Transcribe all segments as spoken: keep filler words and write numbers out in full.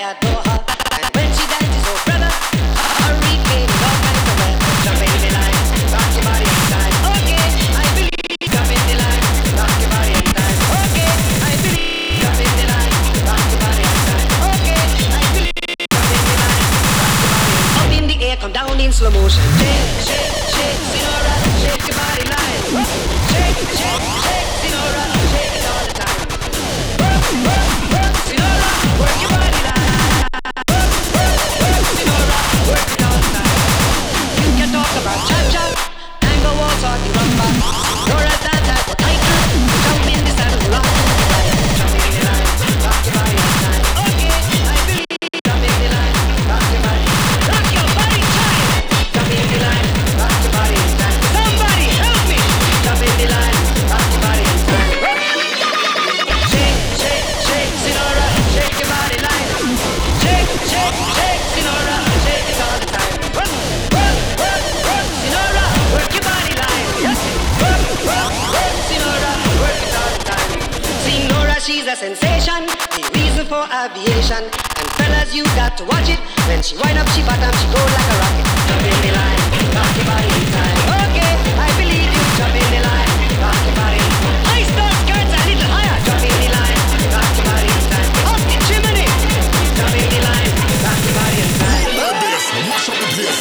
adore her. And when she dances, oh brother, her reclaim is all kinds of weather. Jump in the line, rock your body inside. Okay, I believe. Jump in the line, rock your body inside. Okay, I believe. Jump in the line, rock your body inside. Okay, I believe. Jump in the line, rock your body inside. Up in the air, come down in slow motion. Shake, shake, shake, Sinora, shake your body line. Shake, shake, shake, Sinora, shake it all the time. Work, work, work, Sinora, work your body line. Work, work, work, Sinora, work it all the time. You can talk about cha-cha, tango waltz or the rumba. Nora's dance has the title. Jump in the saddle, rock the line. Jump in the line, rock your body inside. Okay, I believe. Jump in the line, rock your body. Rock your body, child. Jump in the line, rock your body inside. Somebody help me. Jump in the line, rock your body inside. Shake, shake, shake, Sinora, shake your body line. Shake, shake, shake, Sinora, shake it all the time. Work, work, work, work, Sinora, work your body line. Yes, work, work, work, Sinora, work it all the time. See Nora, she's a sensation, the reason for aviation. And fellas, you got to watch it. When she wind up, she bottom, she go like a rocket. Jump in the line, rock your body inside. Okay, I believe you. Jump in the line, rock your body. High start skirts a little higher. Jump in the line, rock your body inside. Up the chimney. Jump in the line, rock your body inside. Mash up the place.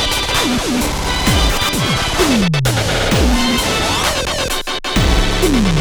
Thank you.